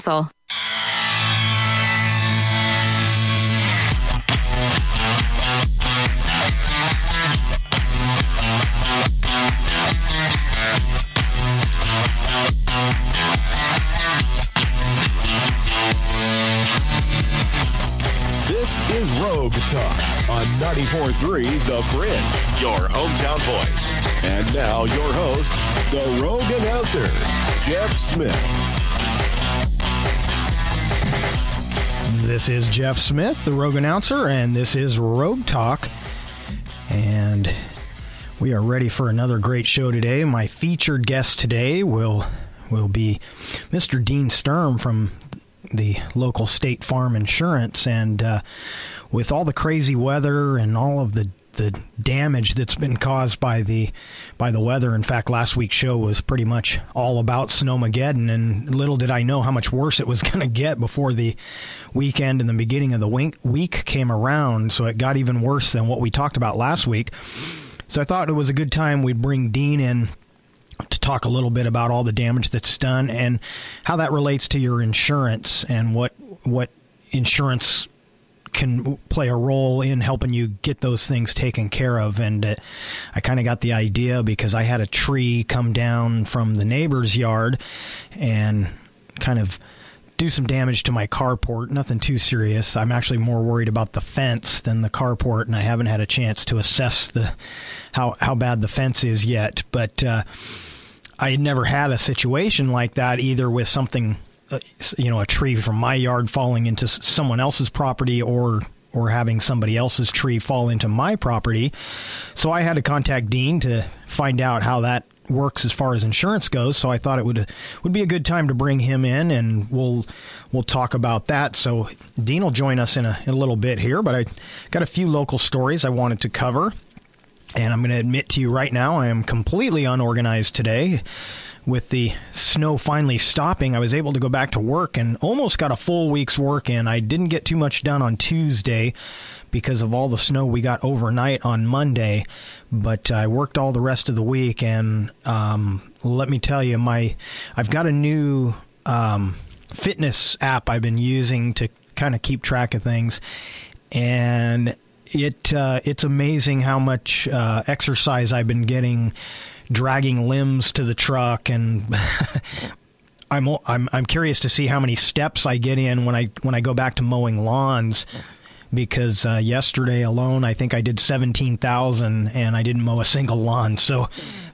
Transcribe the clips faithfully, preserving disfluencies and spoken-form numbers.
This is Rogue Talk on ninety-four point three The Bridge, your hometown voice. And now your host, the Rogue announcer, Jeff Smith. This is Jeff Smith, the Rogue announcer, and this is Rogue Talk. And we are ready for another great show today. My featured guest today will will be Mister Dean Sturm from the local State Farm Insurance. And uh, with all the crazy weather and all of the the damage that's been caused by the by the weather. In fact, last week's show was pretty much all about Snowmageddon, and little did I know how much worse it was going to get before the weekend and the beginning of the week came around. So it got even worse than what we talked about last week. So I thought it was a good time we'd bring Dean in to talk a little bit about all the damage that's done and how that relates to your insurance and what what insurance can play a role in helping you get those things taken care of. And uh, I kind of got the idea because I had a tree come down from the neighbor's yard and kind of do some damage to my carport. Nothing too serious. I'm actually more worried about the fence than the carport, and I haven't had a chance to assess the how, how bad the fence is yet. But uh, I had never had a situation like that, either with something Uh, you know, a tree from my yard falling into someone else's property or or having somebody else's tree fall into my property. So I had to contact Dean to find out how that works as far as insurance goes. So I thought it would would be a good time to bring him in, and we'll we'll talk about that. So Dean will join us in a, in a little bit here, but I got a few local stories I wanted to cover. And I'm going to admit to you right now, I am completely unorganized today. With the snow finally stopping, I was able to go back to work and almost got a full week's work in. I didn't get too much done on Tuesday because of all the snow we got overnight on Monday, but I worked all the rest of the week. And um, let me tell you, my I've got a new um, fitness app I've been using to kind of keep track of things, and it uh, it's amazing how much uh, exercise I've been getting, dragging limbs to the truck, and I'm I'm I'm curious to see how many steps I get in when I when I go back to mowing lawns, because uh, yesterday alone I think I did seventeen thousand and I didn't mow a single lawn. So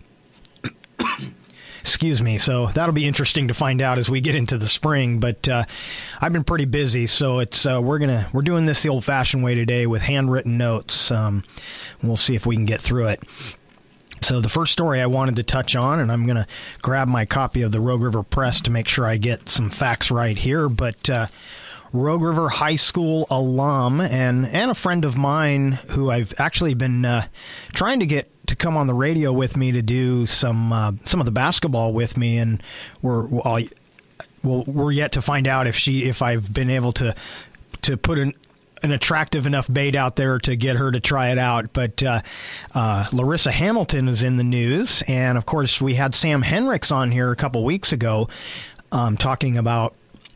excuse me. So that'll be interesting to find out as we get into the spring. But uh, I've been pretty busy, so it's uh, we're gonna we're doing this the old-fashioned way today with handwritten notes. Um, we'll see if we can get through it. So the first story I wanted to touch on, and I'm going to grab my copy of the Rogue River Press to make sure I get some facts right here, but uh, Rogue River High School alum and, and a friend of mine who I've actually been uh, trying to get to come on the radio with me to do some uh, some of the basketball with me, and we're well, we're yet to find out if she if I've been able to to put an an attractive enough bait out there to get her to try it out. But uh, uh, Larissa Hamilton is in the news. And, of course, we had Sam Henricks on here a couple weeks ago um, talking about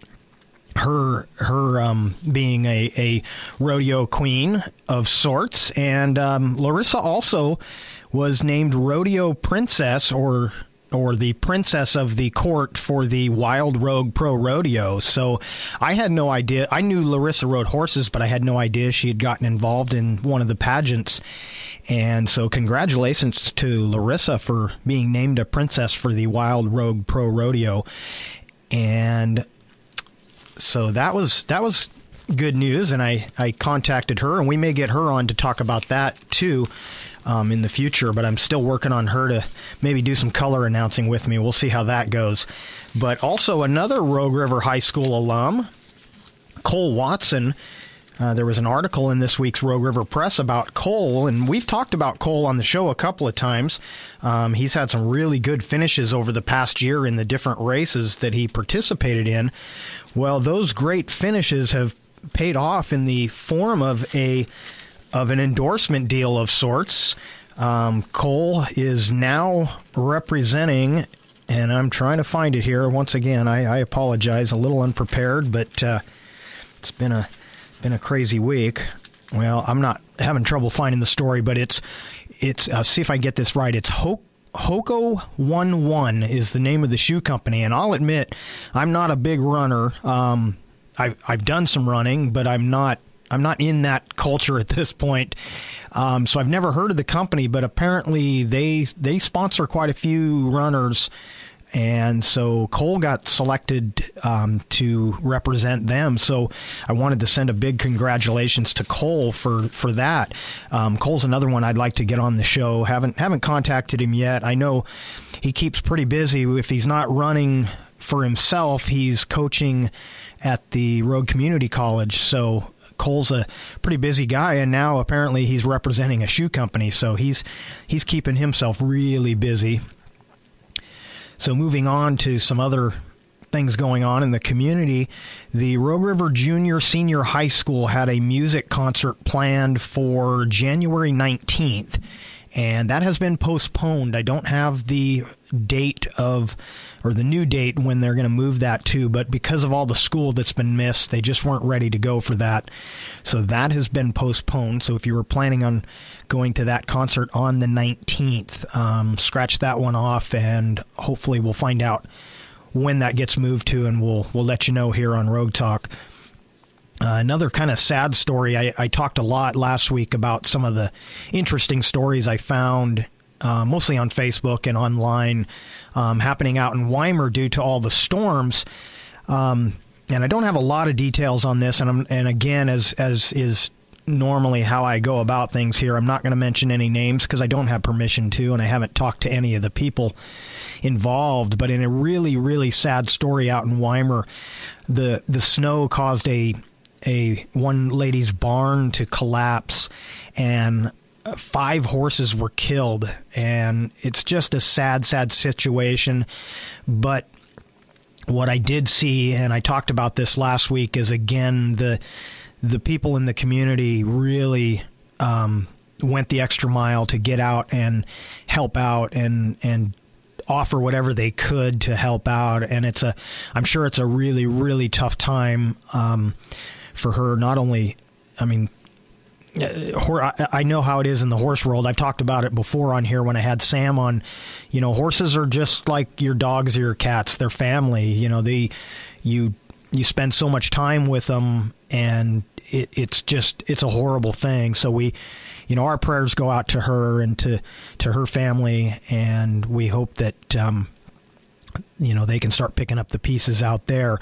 her her um, being a, a rodeo queen of sorts. And um, Larissa also was named Rodeo Princess, or or the princess of the court for the Wild Rogue Pro Rodeo. So I had no idea. I knew Larissa rode horses, but I had no idea she had gotten involved in one of the pageants. And so congratulations to Larissa for being named a princess for the Wild Rogue Pro Rodeo. And so that was that was good news, and I, I contacted her, and we may get her on to talk about that too. Um, in the future, but I'm still working on her to maybe do some color announcing with me. We'll see how that goes. But also another Rogue River High School alum, Cole Watson. Uh, there was an article in this week's Rogue River Press about Cole, and we've talked about Cole on the show a couple of times. Um, he's had some really good finishes over the past year in the different races that he participated in. Well, those great finishes have paid off in the form of a of an endorsement deal of sorts. Um, Cole is now representing and I'm trying to find it here. Once again, I, I apologize, a little unprepared, but uh, it's been a been a crazy week. Well, I'm not having trouble finding the story, but it's it's. I'll see if I get this right. It's Ho- Hoka One One is the name of the shoe company, and I'll admit, I'm not a big runner. Um, I've I've done some running, but I'm not. I'm not in that culture at this point, um, so I've never heard of the company. But apparently, they they sponsor quite a few runners, and so Cole got selected um, to represent them. So I wanted to send a big congratulations to Cole for for that. Um, Cole's another one I'd like to get on the show. Haven't haven't contacted him yet. I know he keeps pretty busy. If he's not running for himself, he's coaching at the Rogue Community College. So Cole's a pretty busy guy, and now apparently he's representing a shoe company, so he's he's keeping himself really busy. So moving on to some other things going on in the community, the Rogue River Junior Senior High School had a music concert planned for January nineteenth, and that has been postponed. I don't have the date of, or the new date when they're going to move that to, but because of all the school that's been missed, they just weren't ready to go for that. So that has been postponed. So if you were planning on going to that concert on the nineteenth, um, scratch that one off, and hopefully we'll find out when that gets moved to, and we'll we'll let you know here on Rogue Talk. Uh, another kind of sad story. I, I talked a lot last week about some of the interesting stories I found, uh, mostly on Facebook and online, um, happening out in Weimar due to all the storms. Um, and I don't have a lot of details on this. And I'm, and again, as as is normally how I go about things here, I'm not going to mention any names because I don't have permission to, and I haven't talked to any of the people involved. But in a really, really sad story out in Weimar, the the snow caused a a one lady's barn to collapse, and five horses were killed, and it's just a sad, sad situation. But what I did see, and I talked about this last week, is again the the people in the community really um, went the extra mile to get out and help out and and offer whatever they could to help out. And it's a, I'm sure it's a really, really tough time um, for her. Not only, I mean, I know how it is in the horse world. I've talked about it before on here when I had Sam on. You know, horses are just like your dogs or your cats. They're family. You know, they, you, you spend so much time with them, and it, it's just, it's a horrible thing. So we, you know, our prayers go out to her and to, to her family, and we hope that, um, you know, they can start picking up the pieces out there.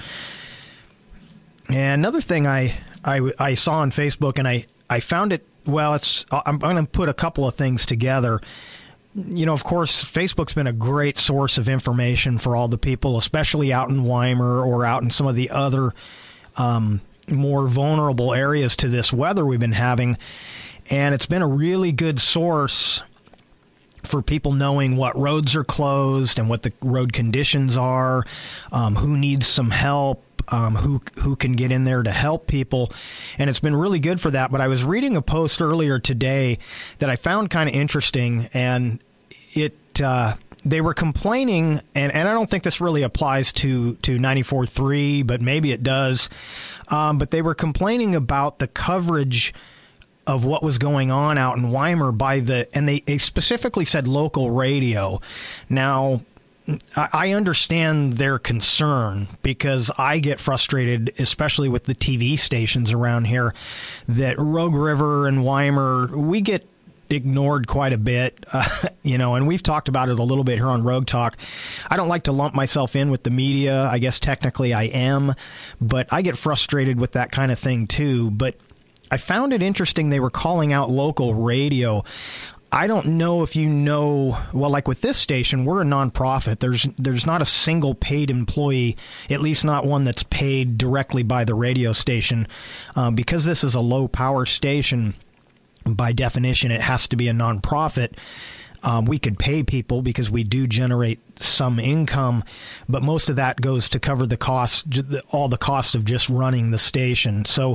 And another thing I, I, I saw on Facebook, and I, I found it, well, it's, I'm, I'm going to put a couple of things together. You know, of course, Facebook's been a great source of information for all the people, especially out in Weimar or out in some of the other um, more vulnerable areas to this weather we've been having. And it's been a really good source for people knowing what roads are closed and what the road conditions are, um, who needs some help, um, who who can get in there to help people. And it's been really good for that. But I was reading a post earlier today that I found kind of interesting, and it uh, they were complaining, and, and I don't think this really applies to, to ninety-four point three, but maybe it does. Um, but they were complaining about the coverage of what was going on out in Weimar by the, and they, they specifically said local radio. Now, I, I understand their concern because I get frustrated, especially with the T V stations around here, that Rogue River and Weimar, we get ignored quite a bit, uh, you know, and we've talked about it a little bit here on Rogue Talk. I don't like to lump myself in with the media. I guess technically I am, but I get frustrated with that kind of thing too. But I found it interesting they were calling out local radio. I don't know if you know, well, like with this station, we're a nonprofit. There's there's not a single paid employee, at least not one that's paid directly by the radio station. Um, because this is a low-power station, by definition, it has to be a nonprofit. Um, we could pay people because we do generate some income, but most of that goes to cover the cost, all the cost of just running the station. So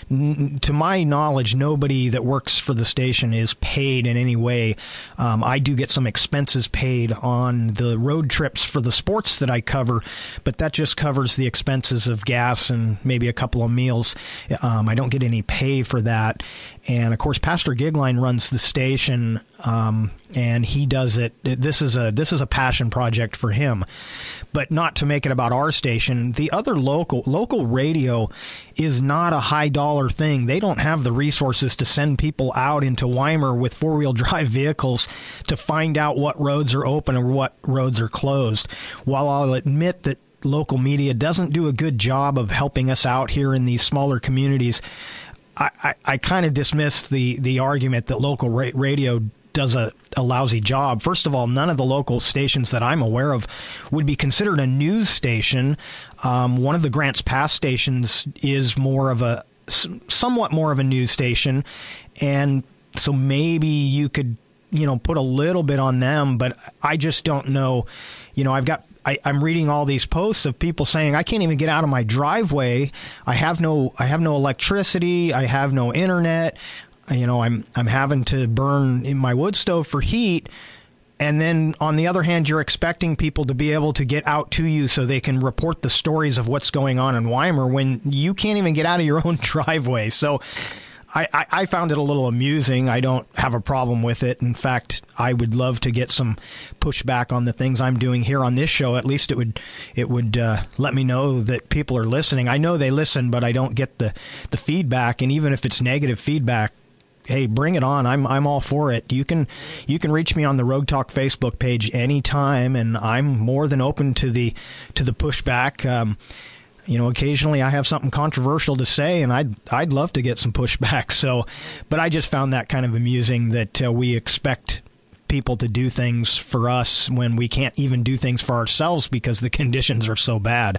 n- to my knowledge, nobody that works for the station is paid in any way. Um, I do get some expenses paid on the road trips for the sports that I cover, but that just covers the expenses of gas and maybe a couple of meals. Um, I don't get any pay for that. And of course, Pastor Gigline runs the station, um, and he does it. This is a this is a passion project for him, but not to make it about our station. The other local local radio is not a high dollar thing. They don't have the resources to send people out into Weimar with four wheel drive vehicles to find out what roads are open or what roads are closed. While I'll admit that local media doesn't do a good job of helping us out here in these smaller communities, I, I, I kind of dismiss the, the argument that local ra- radio does a, a lousy job. First of all, none of the local stations that I'm aware of would be considered a news station. Um, one of the Grants Pass stations is more of a, somewhat more of a news station, and so maybe you could, you know, put a little bit on them, but I just don't know. You know, I've got I, I'm reading all these posts of people saying, I can't even get out of my driveway. I have no, I have no electricity. I have no internet. You know, I'm, I'm having to burn in my wood stove for heat. And then on the other hand, you're expecting people to be able to get out to you so they can report the stories of what's going on in Weimar when you can't even get out of your own driveway. So I, I, I found it a little amusing. I don't have a problem with it. In fact, I would love to get some pushback on the things I'm doing here on this show. At least it would it would uh, let me know that people are listening. I know they listen, but I don't get the, the feedback. And even if it's negative feedback, hey, bring it on. I'm I'm all for it. You can you can reach me on the Rogue Talk Facebook page anytime, and I'm more than open to the to the pushback. Um, You know, occasionally I have something controversial to say, and I'd I'd love to get some pushback. So, but I just found that kind of amusing that uh, we expect people to do things for us when we can't even do things for ourselves because the conditions are so bad.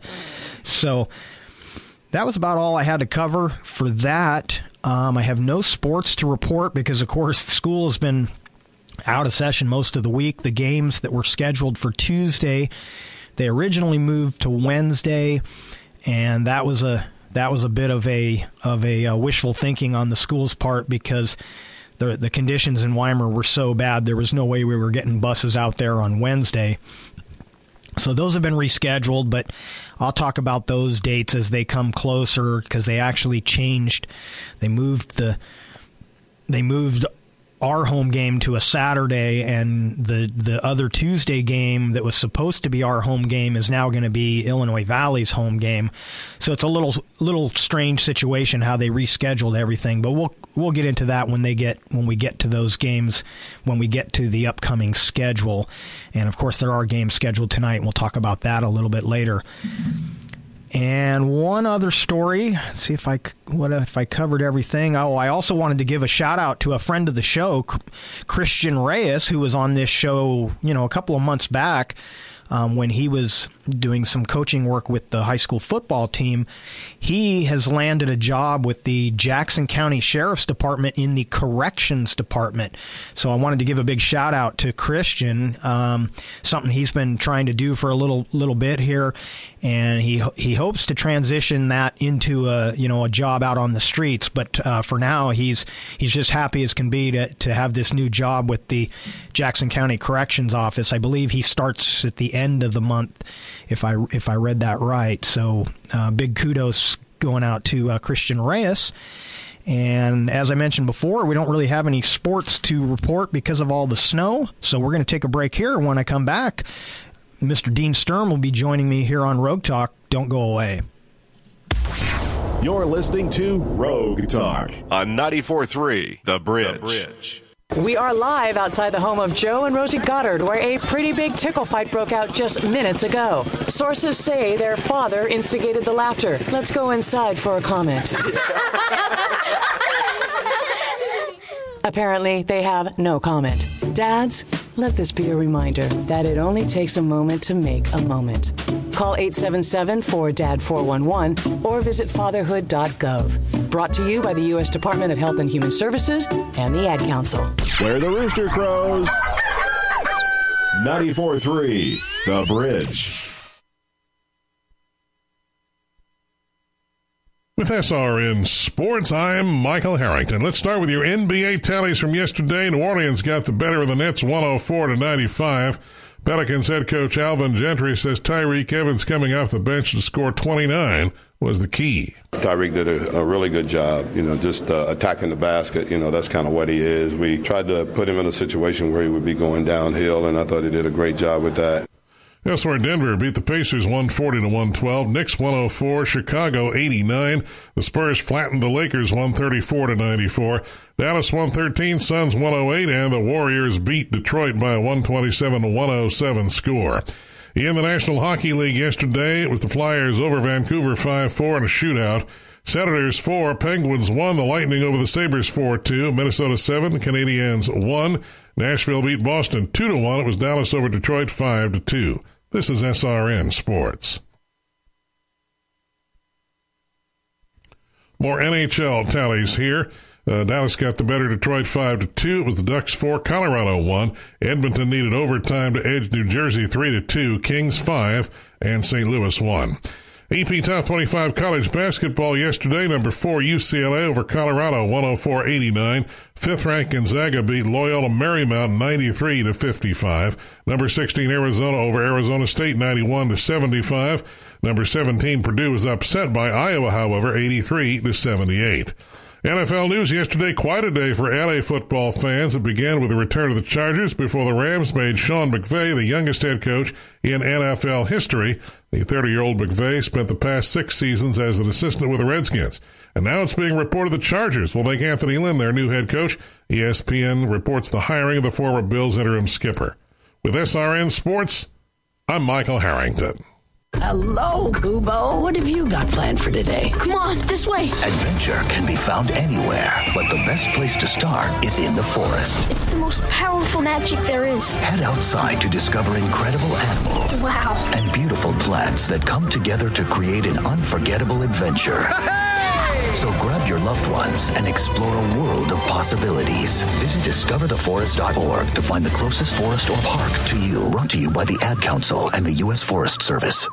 So that was about all I had to cover for that. Um, I have no sports to report because, of course, school has been out of session most of the week. The games that were scheduled for Tuesday, they originally moved to Wednesday. And that was a that was a bit of a of a uh, wishful thinking on the school's part because the the conditions in Weimar were so bad. There was no way we were getting buses out there on Wednesday. So those have been rescheduled, but I'll talk about those dates as they come closer because they actually changed. They moved the they moved our home game to a Saturday, and the the other Tuesday game that was supposed to be our home game is now going to be Illinois Valley's home game. So it's a little little strange situation how they rescheduled everything, but we'll we'll get into that when they get when we get to those games, when we get to the upcoming schedule. And of course there are games scheduled tonight, and we'll talk about that a little bit later. And one other story, let's see if I, what if I covered everything. Oh, I also wanted to give a shout out to a friend of the show, Christian Reyes, who was on this show, you know, a couple of months back um, when he was doing some coaching work with the high school football team. He has landed a job with the Jackson County Sheriff's Department in the Corrections Department. So I wanted to give a big shout out to Christian, um, something he's been trying to do for a little little bit here, and he he hopes to transition that into a you know a job out on the streets. But uh, for now, he's he's just happy as can be to to have this new job with the Jackson County Corrections Office. I believe he starts at the end of the month, if I if I read that right. So uh, big kudos going out to uh, Christian Reyes. And as I mentioned before, we don't really have any sports to report because of all the snow. So we're going to take a break here. When I come back, Mister Dean Sturm will be joining me here on Rogue Talk. Don't go away. You're listening to Rogue Talk on ninety-four point three The Bridge. The Bridge. We are live outside the home of Joe and Rosie Goddard, where a pretty big tickle fight broke out just minutes ago. Sources say their father instigated the laughter. Let's go inside for a comment. Apparently, they have no comment. Dads, let this be a reminder that it only takes a moment to make a moment. Call eight seven seven, four D A D, four one one or visit fatherhood dot gov. Brought to you by the U S Department of Health and Human Services and the Ad Council. Where the rooster crows, ninety-four point three The Bridge. With S R N Sports, I'm Michael Harrington. Let's start with your N B A tallies from yesterday. New Orleans got the better of the Nets, one oh four to ninety-five. Pelicans head coach Alvin Gentry says Tyreke Evans coming off the bench to score twenty-nine was the key. Tyreke did a, a really good job, you know, just uh, attacking the basket. You know, that's kind of what he is. We tried to put him in a situation where he would be going downhill, and I thought he did a great job with that. Elsewhere, Denver beat the Pacers one forty to one twelve. Knicks one oh four. Chicago eighty-nine. The Spurs flattened the Lakers one thirty-four to ninety-four. Dallas one thirteen. Suns one oh eight. And the Warriors beat Detroit by a one twenty-seven to one oh seven score. In the National Hockey League yesterday, it was the Flyers over Vancouver five four in a shootout. Senators four. Penguins one. The Lightning over the Sabres four two. Minnesota seven. Canadiens one. Nashville beat Boston two to one. It was Dallas over Detroit five to two. This is S R N Sports. More N H L tallies here. Uh, Dallas got the better, Detroit five to two. It was the Ducks four, Colorado one. Edmonton needed overtime to edge New Jersey three to two. Kings five, and Saint Louis one. A P Top twenty-five college basketball yesterday. Number four, U C L A over Colorado, one oh four eighty-nine. Fifth-ranked Gonzaga beat Loyola Marymount ninety-three to fifty-five. Number sixteen, Arizona over Arizona State, ninety-one to seventy-five. Number seventeen, Purdue was upset by Iowa, however, eighty-three to seventy-eight. N F L news yesterday, quite a day for L A football fans. It began with the return of the Chargers before the Rams made Sean McVay the youngest head coach in N F L history. The thirty-year-old McVay spent the past six seasons as an assistant with the Redskins. And now it's being reported the Chargers will make Anthony Lynn their new head coach. E S P N reports the hiring of the former Bills interim skipper. With S R N Sports, I'm Michael Harrington. Hello, Kubo. What have you got planned for today? Come on, this way. Adventure can be found anywhere, but the best place to start is in the forest. It's the most powerful magic there is. Head outside to discover incredible animals. Wow. And beautiful plants that come together to create an unforgettable adventure. So grab your loved ones and explore a world of possibilities. Visit discover the forest dot org to find the closest forest or park to you. Brought to you by the Ad Council and the U S Forest Service.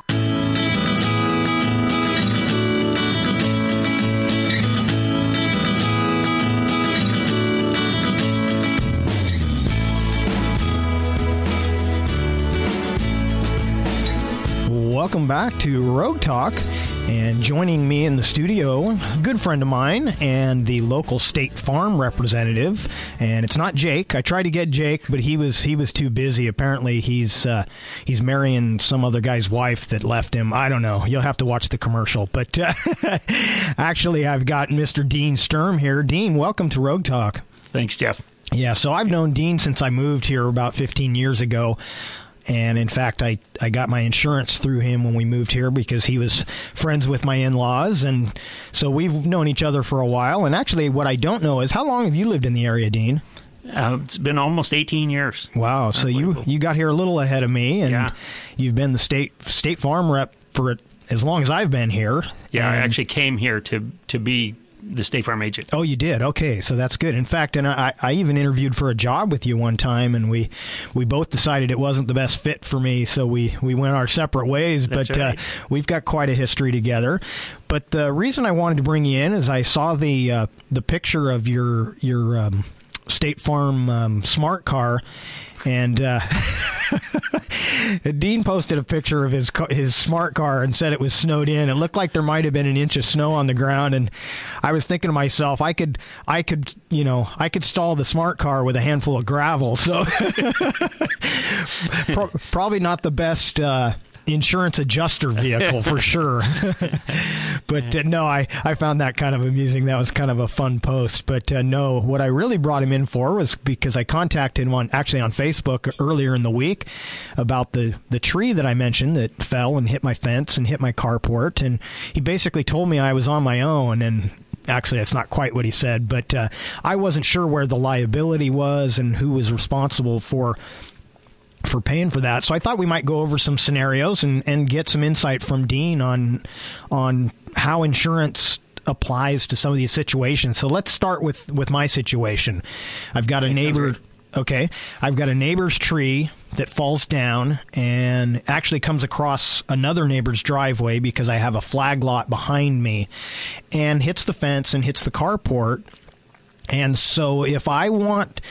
Welcome back to Rogue Talk, and joining me in the studio, a good friend of mine and the local State Farm representative. And it's not Jake. I tried to get Jake, but he was he was too busy. Apparently, he's uh, he's marrying some other guy's wife that left him. I don't know. You'll have to watch the commercial. But uh, actually, I've got Mister Dean Sturm here. Dean, welcome to Rogue Talk. Thanks, Jeff. Yeah, so I've known Dean since I moved here about fifteen years ago. And in fact, I, I got my insurance through him when we moved here because he was friends with my in-laws. And so we've known each other for a while. And actually, what I don't know is, how long have you lived in the area, Dean? Uh, it's been almost eighteen years. Wow. So you, you got here a little ahead of me. And yeah. You've been the state State Farm rep for as long as I've been here. Yeah, and I actually came here to, to be the State Farm agent. Oh, you did? Okay, so that's good. In fact, and I, I even interviewed for a job with you one time, and we, we both decided it wasn't the best fit for me, so we, we went our separate ways. That's but right. uh, we've got quite a history together. But the reason I wanted to bring you in is I saw the uh, the picture of your your um, State Farm um, smart car. And uh, Dean posted a picture of his his smart car and said it was snowed in. It looked like there might have been an inch of snow on the ground. And I was thinking to myself, I could, I could, you know, I could stall the smart car with a handful of gravel. So Pro- probably not the best uh, insurance adjuster vehicle for sure. But uh, no, I, I found that kind of amusing. That was kind of a fun post. But uh, no, what I really brought him in for was because I contacted him on, actually on Facebook earlier in the week about the, the tree that I mentioned that fell and hit my fence and hit my carport. And he basically told me I was on my own. And actually, that's not quite what he said. But uh, I wasn't sure where the liability was and who was responsible for for paying for that. So I thought we might go over some scenarios and, and get some insight from Dean on on how insurance applies to some of these situations. So let's start with, with my situation. I've got a That sounds neighbor great. Okay, I've got a neighbor's tree that falls down and actually comes across another neighbor's driveway because I have a flag lot behind me and hits the fence and hits the carport. And so if I want...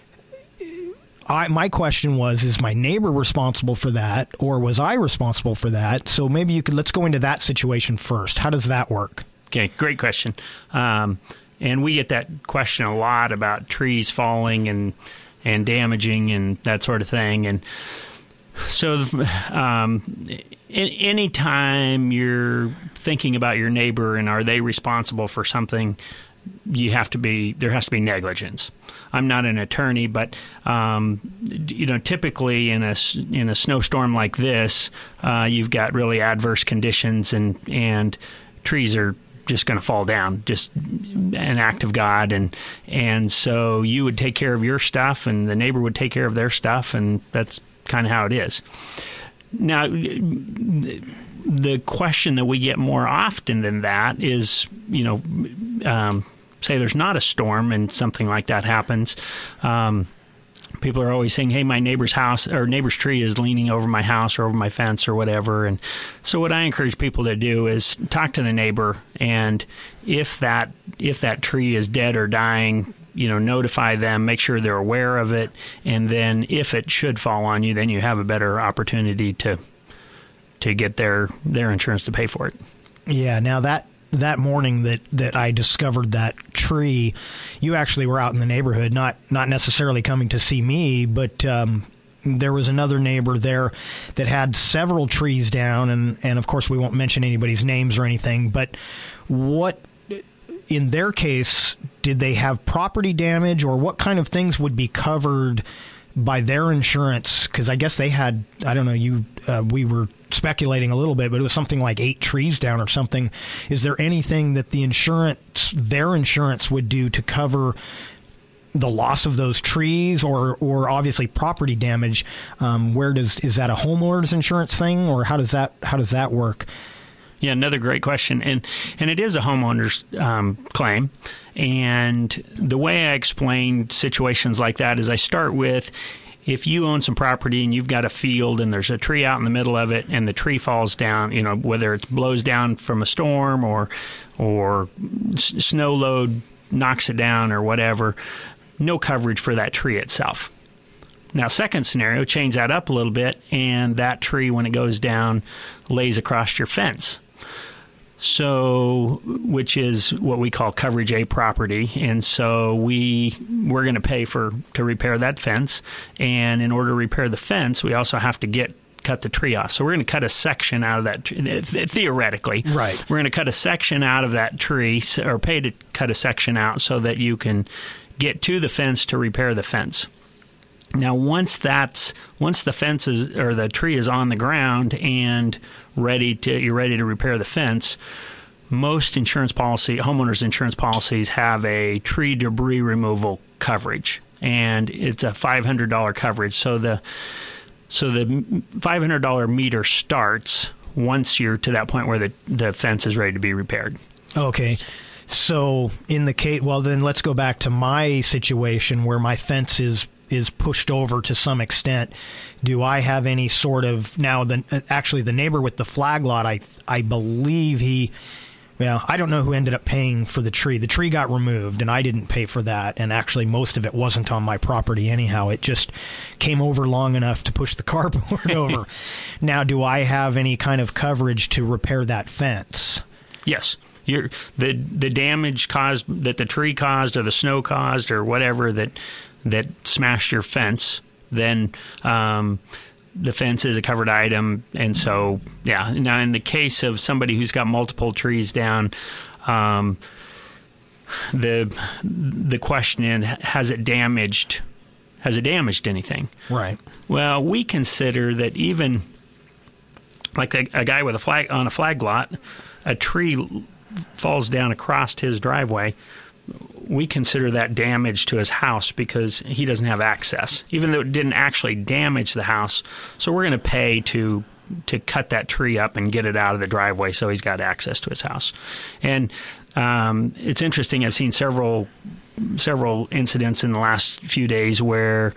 I, my question was, is my neighbor responsible for that, or was I responsible for that? So maybe you could, let's go into that situation first. How does that work? Okay, great question. Um, and we get that question a lot about trees falling and and damaging and that sort of thing. And so um, any time you're thinking about your neighbor and are they responsible for something, you have to be, there has to be negligence. I'm not an attorney, but um, you know, typically in a in a snowstorm like this, uh, you've got really adverse conditions, and and trees are just going to fall down, just an act of God, and and so you would take care of your stuff, and the neighbor would take care of their stuff, and that's kind of how it is. Now, the question that we get more often than that is, you know, um, say there's not a storm and something like that happens. Um, people are always saying, hey, my neighbor's house or neighbor's tree is leaning over my house or over my fence or whatever. And so what I encourage people to do is talk to the neighbor, and if that if that tree is dead or dying, you know, notify them, make sure they're aware of it, and then if it should fall on you, then you have a better opportunity to to get their their insurance to pay for it. Yeah, now that that morning that, that I discovered that tree, you actually were out in the neighborhood, not not necessarily coming to see me, but um, there was another neighbor there that had several trees down, and, and of course we won't mention anybody's names or anything, but what, in their case, did they have property damage, or what kind of things would be covered by their insurance? Because I guess they had, I don't know, you uh, we were speculating a little bit, but it was something like eight trees down or something. Is there anything that the insurance, their insurance would do to cover the loss of those trees, or or obviously property damage? Um, where does, is that a homeowner's insurance thing, or how does that how does that work? Yeah, another great question, and and it is a homeowner's um, claim. And the way I explain situations like that is I start with, if you own some property and you've got a field and there's a tree out in the middle of it, and the tree falls down, you know, whether it blows down from a storm or or s- snow load knocks it down or whatever, no coverage for that tree itself. Now, second scenario, change that up a little bit, and that tree, when it goes down, lays across your fence. So, which is what we call coverage A property, and so we we're going to pay for to repair that fence, and in order to repair the fence, we also have to get cut the tree off. So we're going to cut a section out of that tree, theoretically. Right. We're going to cut a section out of that tree, or pay to cut a section out so that you can get to the fence to repair the fence. Now, once that's once the fence is, or the tree is on the ground and ready to you're ready to repair the fence, most insurance policy homeowners insurance policies have a tree debris removal coverage, and it's a five hundred dollars coverage. So the so the five hundred dollars meter starts once you're to that point where the the fence is ready to be repaired. Okay. So in the case, well, then let's go back to my situation where my fence is is pushed over to some extent. Do I have any sort of, now the actually the neighbor with the flag lot, I I believe he, well, I don't know who ended up paying for the tree. The tree got removed and I didn't pay for that, and actually most of it wasn't on my property anyhow. It just came over long enough to push the carport over. Now, do I have any kind of coverage to repair that fence? Yes. You're, the the damage caused that the tree caused or the snow caused or whatever that that smashed your fence, then um, the fence is a covered item. And so, yeah. Now, in the case of somebody who's got multiple trees down, um, the the question is, has it damaged? Has it damaged anything? Right. Well, we consider that even like a, a guy with a flag on a flag lot, a tree falls down across his driveway, we consider that damage to his house because he doesn't have access, even though it didn't actually damage the house. So we're going to pay to to cut that tree up and get it out of the driveway so he's got access to his house. And um, it's interesting, I've seen several several incidents in the last few days where,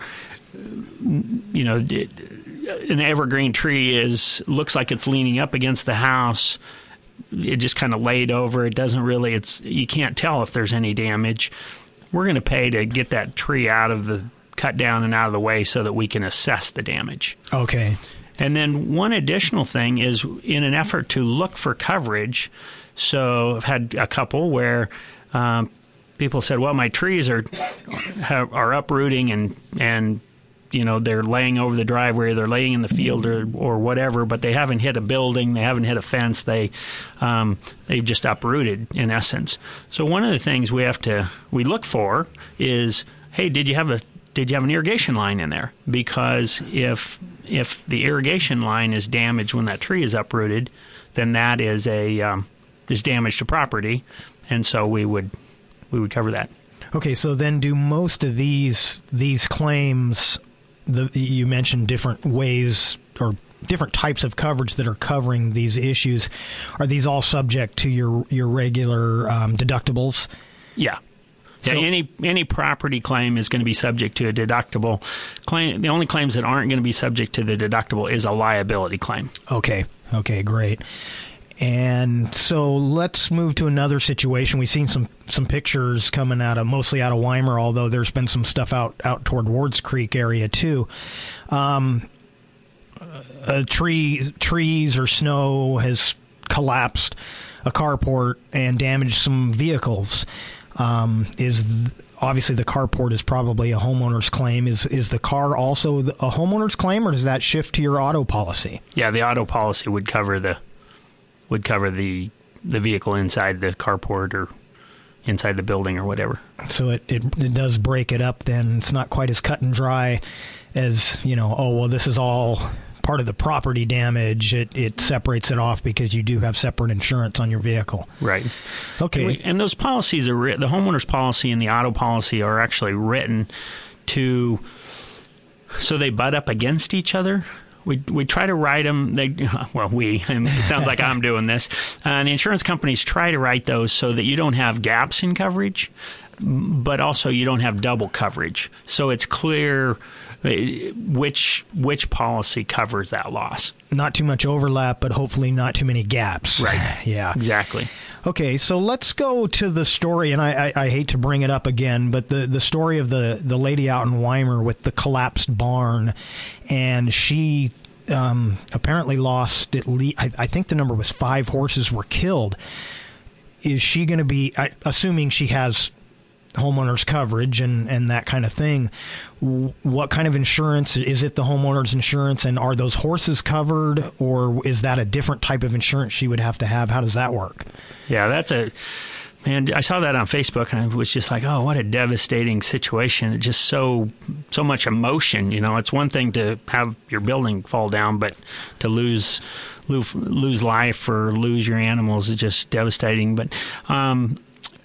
you know, it, an evergreen tree is looks like it's leaning up against the house. It just kind of laid over. It doesn't really. It's you can't tell if there's any damage. We're going to pay to get that tree out of the cut down and out of the way so that we can assess the damage. Okay. And then one additional thing is in an effort to look for coverage. So I've had a couple where um, people said, "Well, my trees are are uprooting and and." You know, they're laying over the driveway, they're laying in the field or, or whatever, but they haven't hit a building, they haven't hit a fence, they, um, they've just uprooted in essence. So one of the things we have to, we look for is, hey, did you have a, did you have an irrigation line in there? Because if, if the irrigation line is damaged when that tree is uprooted, then that is a, um, is damage to property, and so we would, we would cover that. Okay, so then do most of these, these claims... The, you mentioned different ways or different types of coverage that are covering these issues. Are these all subject to your your regular um, deductibles? Yeah. Yeah, so, any any property claim is going to be subject to a deductible. Claim the only claims that aren't going to be subject to the deductible is a liability claim. Okay. Okay, great. And so let's move to another situation. We've seen some, some pictures coming out of, mostly out of Weimar, although there's been some stuff out, out toward Wards Creek area too. Um, a tree, trees or snow has collapsed a carport and damaged some vehicles. Um, is th- obviously the carport is probably a homeowner's claim. Is is the car also a homeowner's claim, or does that shift to your auto policy? Yeah, the auto policy would cover the would cover the the vehicle inside the carport or inside the building or whatever. So it, it, it does break it up then. It's not quite as cut and dry as, you know, oh, well, this is all part of the property damage. It it separates it off because you do have separate insurance on your vehicle. Right. Okay. And, we, and those policies are written, the homeowner's policy and the auto policy are actually written to, so they butt up against each other. We we try to write them. They well, we. It sounds like I'm doing this. Uh, and the insurance companies try to write those so that you don't have gaps in coverage, but also you don't have double coverage. So it's clear which which policy covers that loss. Not too much overlap, but hopefully not too many gaps. Right. Yeah. Exactly. Okay, so let's go to the story, and I, I, I hate to bring it up again, but the, the story of the, the lady out in Weimar with the collapsed barn, and she um, apparently lost at least, I, I think the number was five horses were killed. Is she going to be, I, assuming she has homeowner's coverage and, and that kind of thing, what kind of insurance? Is it the homeowner's insurance, and are those horses covered, or is that a different type of insurance she would have to have? How does that work? Yeah, that's a, man, I saw that on Facebook and I was just like, oh, what a devastating situation. It's just so, so much emotion. You know, it's one thing to have your building fall down, but to lose, lose, lose life or lose your animals is just devastating. But, um,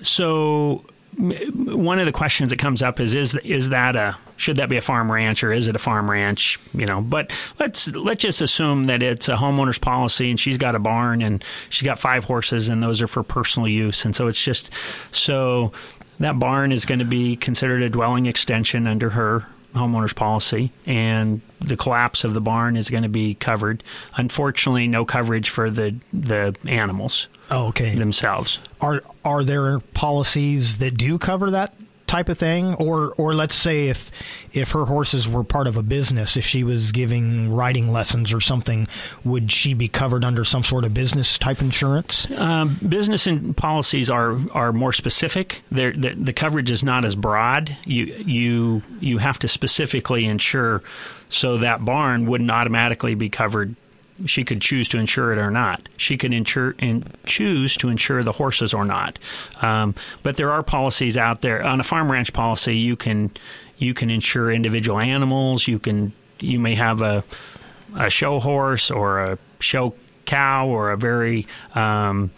so one of the questions that comes up is, is, is that a, should that be a farm ranch or is it a farm ranch? You know, but let's, let's just assume that it's a homeowner's policy and she's got a barn and she's got five horses and those are for personal use. And so it's just, so that barn is going to be considered a dwelling extension under her homeowner's policy, and the collapse of the barn is going to be covered. Unfortunately, no coverage for the the animals. Oh, okay. Themselves. Are are there policies that do cover that type of thing, or or let's say if if her horses were part of a business, if she was giving riding lessons or something, would she be covered under some sort of business type insurance? Um, business in policies are are more specific. They're, the the coverage is not as broad. You you you have to specifically insure, so that barn wouldn't automatically be covered. She could choose to insure it or not. She could insure and choose to insure the horses or not. Um, but there are policies out there. On a farm ranch policy, you can you can insure individual animals. You can you may have a a show horse or a show cow or a very um,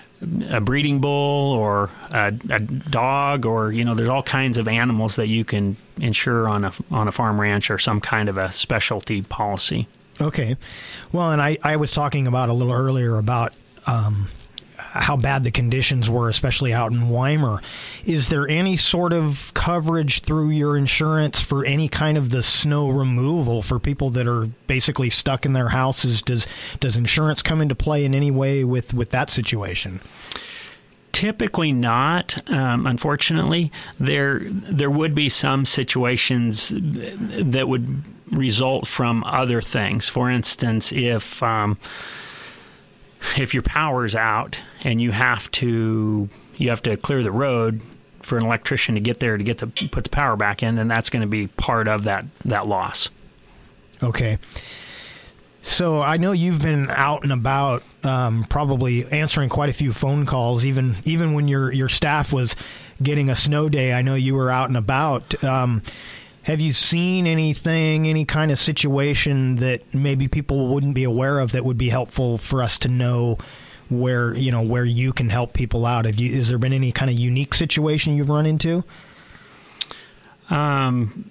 a breeding bull or a, a dog, or you know, there's all kinds of animals that you can insure on a on a farm ranch or some kind of a specialty policy. Okay. Well, and I, I was talking about a little earlier about um, how bad the conditions were, especially out in Weimar. Is there any sort of coverage through your insurance for any kind of the snow removal for people that are basically stuck in their houses? Does does insurance come into play in any way with, with that situation? Typically not. Um, unfortunately, there there would be some situations that would result from other things. For instance, if um, if your power's out and you have to you have to clear the road for an electrician to get there to get to put the power back in, then that's going to be part of that that loss. Okay. So I know you've been out and about, um, probably answering quite a few phone calls, even even when your your staff was getting a snow day. I know you were out and about. Um, have you seen anything, any kind of situation that maybe people wouldn't be aware of that would be helpful for us to know where you know where you can help people out? Have you? Has there been any kind of unique situation you've run into? Um.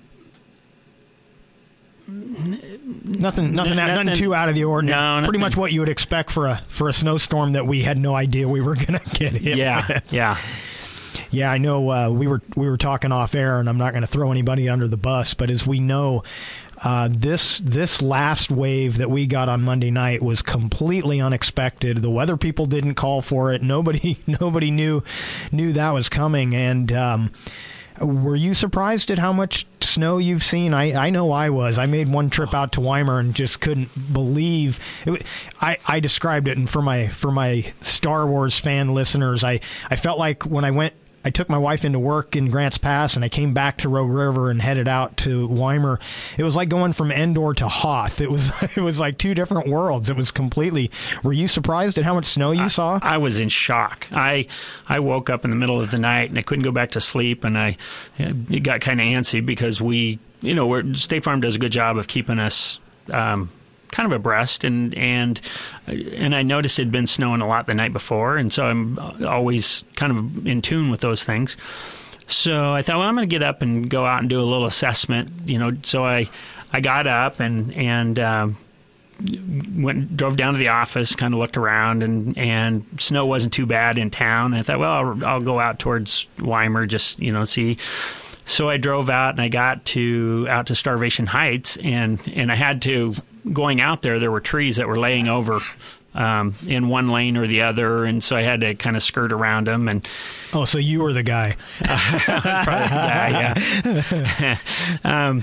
Nothing, nothing, nothing, nothing too out of the ordinary. No, Pretty nothing. much what you would expect for a for a snowstorm that we had no idea we were going to get hit Yeah, with. yeah. Yeah, I know. Uh, we were we were talking off air, and I'm not going to throw anybody under the bus, but as we know, uh, this this last wave that we got on Monday night was completely unexpected. The weather people didn't call for it. Nobody nobody knew knew that was coming, and. Um, Were you surprised at how much snow you've seen? I, I know I was. I made one trip out to Weimar and just couldn't believe it. I, I described it, and for my for my Star Wars fan listeners, I, I felt like when I went, I took my wife into work in Grants Pass, and I came back to Rogue River and headed out to Weimar. It was like going from Endor to Hoth. It was it was like two different worlds. It was completely. Were you surprised at how much snow you I, saw? I was in shock. I I woke up in the middle of the night and I couldn't go back to sleep, and I it got kind of antsy because we, you know, we're, State Farm does a good job of keeping us. Um, kind of abreast, and and and I noticed it had been snowing a lot the night before, and so I'm always kind of in tune with those things. So I thought, well, I'm going to get up and go out and do a little assessment, you know. So I I got up and and um, went drove down to the office, kind of looked around, and and snow wasn't too bad in town. And I thought, well, I'll, I'll go out towards Weimar, just you know, see. So I drove out and I got to out to Starvation Heights, and and I had to. Going out there, there were trees that were laying over um, in one lane or the other, and so I had to kind of skirt around them. And oh, so you were the guy? Probably the guy, yeah. um,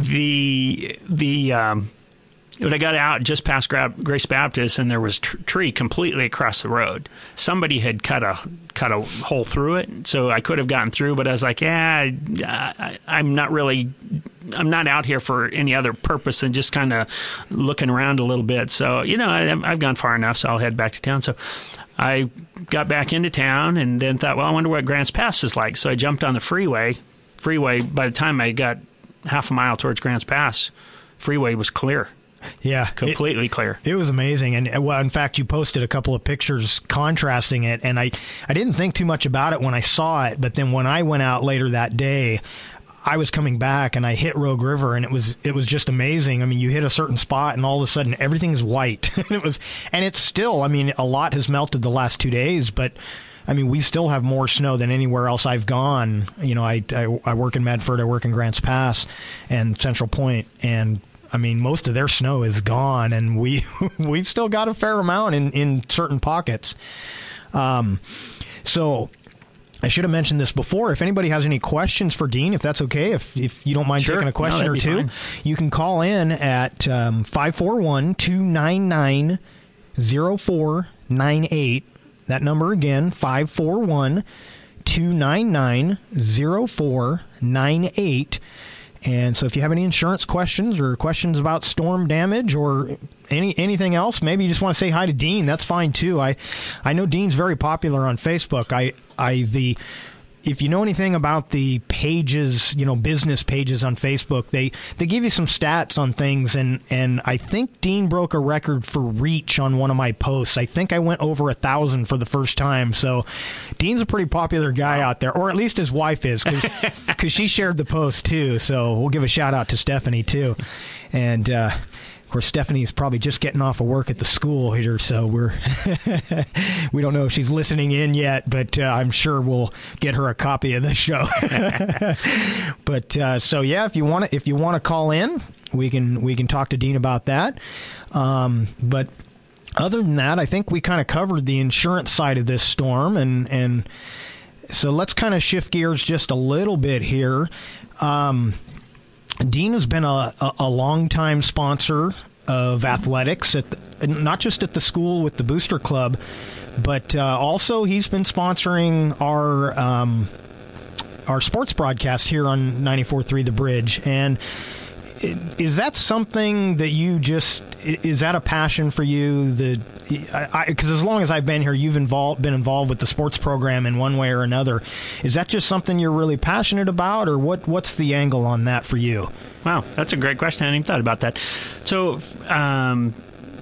the the um, when I got out just past Grace Baptist, and there was a tr- tree completely across the road. Somebody had cut a cut a hole through it, so I could have gotten through. But I was like, yeah, I, I'm not really. I'm not out here for any other purpose than just kind of looking around a little bit. So, you know, I, I've gone far enough, so I'll head back to town. So I got back into town and then thought, well, I wonder what Grants Pass is like. So I jumped on the freeway. Freeway, by the time I got half a mile towards Grants Pass, freeway was clear. Yeah. Completely it, clear. It was amazing. And, well, in fact, you posted a couple of pictures contrasting it, and I, I didn't think too much about it when I saw it, but then when I went out later that day, I was coming back and I hit Rogue River, and it was it was just amazing. I mean, you hit a certain spot and all of a sudden everything's white. and it was and it's still, I mean, a lot has melted the last two days, but I mean, we still have more snow than anywhere else I've gone. You know, I I, I work in Medford, I work in Grants Pass and Central Point, and I mean, most of their snow is gone, and we we've still got a fair amount in in certain pockets. Um, so. I should have mentioned this before. If anybody has any questions for Dean, if that's okay, if if you don't mind sure. taking a question no, or two, fine. You can call in at um, five four one, two nine nine, zero four nine eight. That number again, five four one, two nine nine, zero four nine eight. And so if you have any insurance questions or questions about storm damage or any anything else, maybe you just want to say hi to Dean, that's fine too. I I know Dean's very popular on Facebook. I I the if you know anything about the pages, you know, business pages on Facebook, they, they give you some stats on things, and, and I think Dean broke a record for reach on one of my posts. I think I went over a thousand for the first time, so Dean's a pretty popular guy out there, or at least his wife is, because she shared the post too, so we'll give a shout out to Stephanie too. And, uh, of course, Stephanie's probably just getting off of work at the school here, so we're we don't know if she's listening in yet, but uh, I'm sure we'll get her a copy of the show. But uh, so yeah, if you want to if you want to call in, we can we can talk to Dean about that. Um, but other than that, I think we kind of covered the insurance side of this storm, and and so let's kind of shift gears just a little bit here. Um, Dean has been a, a, a long-time sponsor of athletics, at the, not just at the school with the Booster Club, but uh, also he's been sponsoring our um, our sports broadcast here on ninety-four point three The Bridge. And is that something that you just, is that a passion for you? Because as long as I've been here, you've involved, been involved with the sports program in one way or another. Is that just something you're really passionate about, or what? what's the angle on that for you? Wow, that's a great question. I hadn't even thought about that. So, um,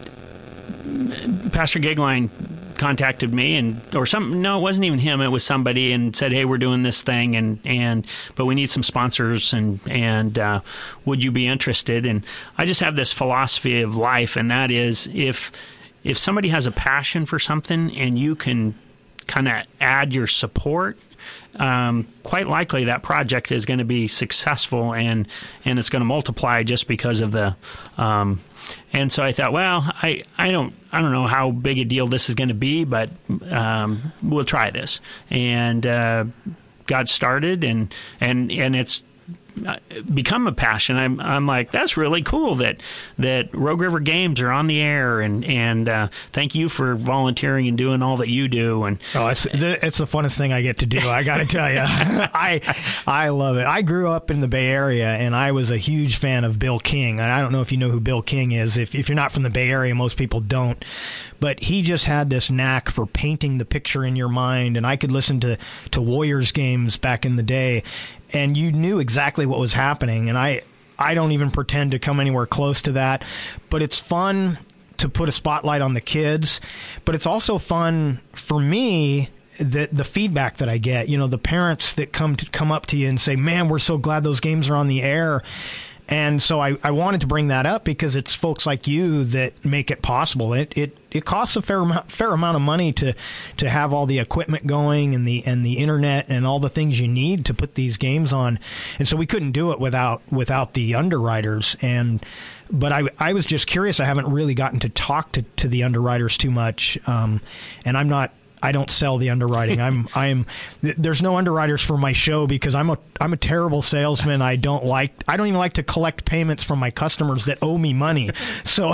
Pastor Gigline contacted me, and or some no, it wasn't even him. It was somebody, and said, "Hey, we're doing this thing, and, and but we need some sponsors, and and uh, would you be interested?" And I just have this philosophy of life, and that is, if if somebody has a passion for something, and you can kind of add your support, Um, quite likely that project is going to be successful, and, and it's going to multiply just because of the. Um, and so I thought, well, I, I don't I don't know how big a deal this is going to be, but um, we'll try this. And uh, got started, and and and it's become a passion. I'm I'm like, that's really cool that that Rogue River Games are on the air, and and uh, thank you for volunteering and doing all that you do. And oh, it's the, it's the funnest thing I get to do. I got to tell you, I I love it. I grew up in the Bay Area, and I was a huge fan of Bill King. And I don't know if you know who Bill King is. If if you're not from the Bay Area, most people don't. But he just had this knack for painting the picture in your mind, and I could listen to to Warriors games back in the day, and you knew exactly what was happening. And I, I don't even pretend to come anywhere close to that. But it's fun to put a spotlight on the kids. But it's also fun for me, that the feedback that I get. You know, the parents that come to come up to you and say, "Man, we're so glad those games are on the air." And so I, I wanted to bring that up because it's folks like you that make it possible. It it, it costs a fair amount, fair amount of money to to have all the equipment going, and the and the internet and all the things you need to put these games on. And so we couldn't do it without without the underwriters. And but I I was just curious. I haven't really gotten to talk to, to the underwriters too much, um, and I'm not. I don't sell the underwriting. I'm I'm there's no underwriters for my show because I'm a I'm a terrible salesman. I don't like I don't even like to collect payments from my customers that owe me money. So